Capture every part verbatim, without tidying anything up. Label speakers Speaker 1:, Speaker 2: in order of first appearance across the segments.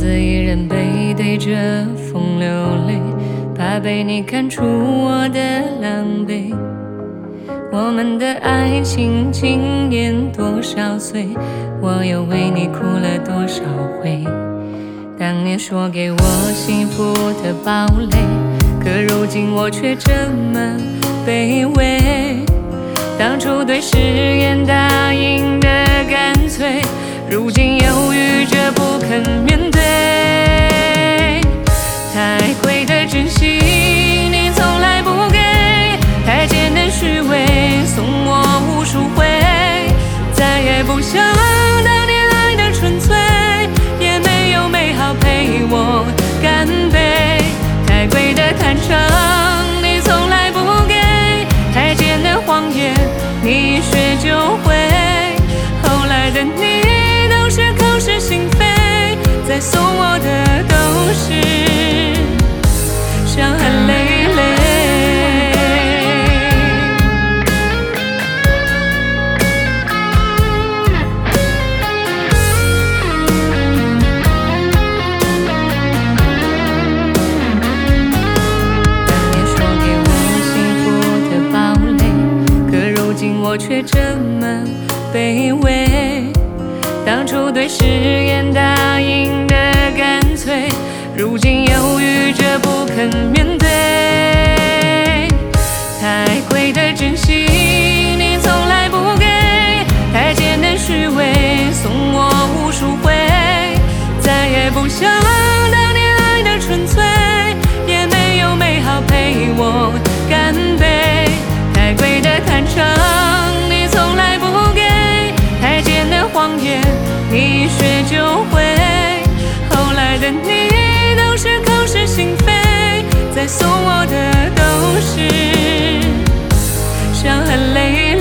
Speaker 1: 一人背对着风流泪，怕被你看出我的狼狈。我们的爱情经年多少岁，我又为你哭了多少回。当年说给我幸福的堡垒，可如今我却这么卑微。当初对誓言答应的干脆，如今犹豫着不肯面对。太贵的真心你从来不给，太艰难虚伪送我无数回，再也不想当年爱的纯粹，也没有美好陪我干杯。太贵的坦诚你从来不给，太艰难谎言你学就会。后来的你都是口是心非，再送我的都是伤痕累累。当年说给我幸福的堡垒，可如今我却这么卑微。当初对誓言答应的干脆，如今犹豫着不肯面对。太贵的真心你从来不给，太艰难虚伪送我无数回，再也不想当年爱的纯粹，也没有美好陪我干杯。太贵的坦诚你从来不给，太艰难谎言你学就会。后来的你都是口是心非，再送我的都是伤痕累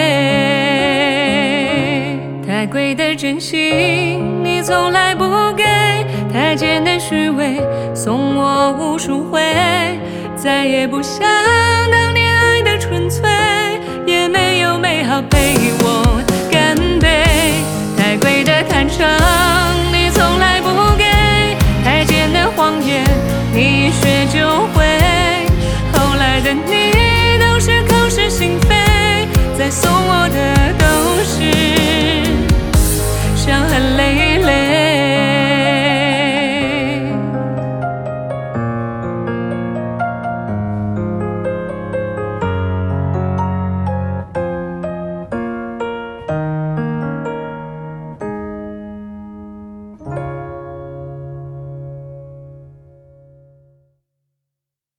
Speaker 1: 累。太贵的真心你从来不给，太艰难虚伪送我无数回，再也不想当年爱的纯粹，也没有美好陪我干杯。太贵的坦诚